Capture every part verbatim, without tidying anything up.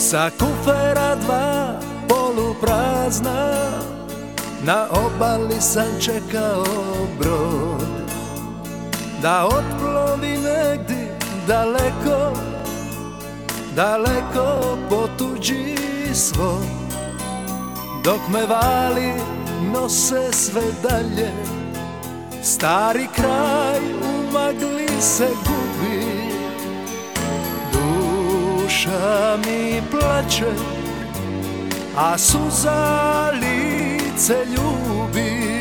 Sa kufera dva poluprazna, na obali sam čekao brod da otplovi negdje daleko, daleko po tuđi svoj. Dok me vali nose sve dalje, stari kraj u magli se gubi. Duša mi plače, a suza lice ljubi.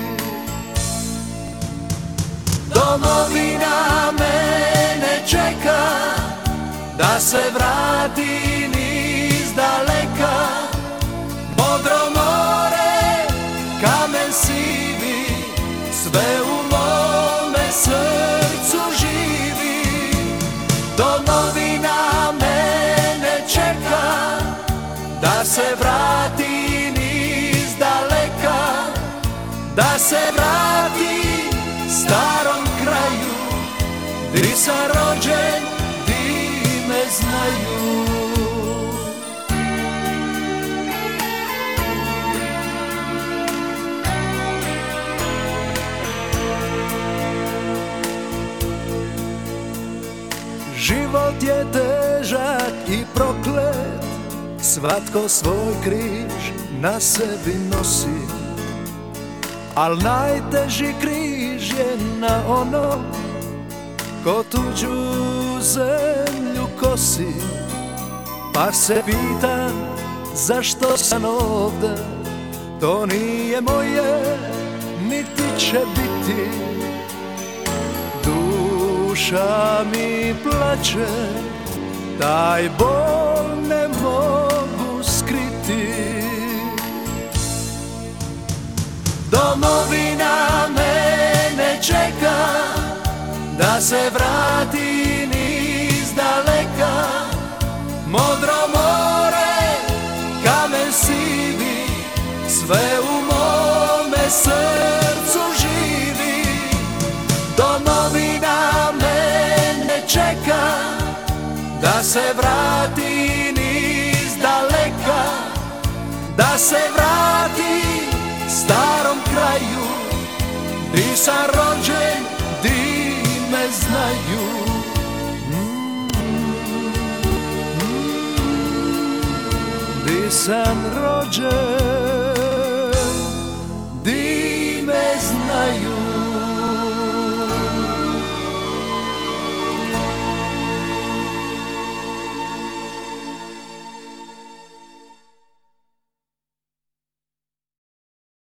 Domovina mene čeka, da se vratim iz daleka. Modro more, kamen sivi, sve u mome srcu živi. Domovina mene čeka, da se vratim iz daleka, da se vratim starom kraju, di sam rođen, di me znaju. Život je težak i proklet, svatko svoj križ na sebi nosi. Al najteži križ je na onom ko tuđu zemlju kosi. Pa se pitam zašto sam ovde, to nije moje, niti će biti. Duša mi plače, taj bol ne mogu skriti. Domovina mene čeka, da se vratim iz daleka. Modro more, kamen sivi, sve u mome srcu živi. Domovina mene čeka, da se vratim iz daleka, da se vratim starom kraju, di sam rođen, di me znaju. Di sam rođen, di me znaju.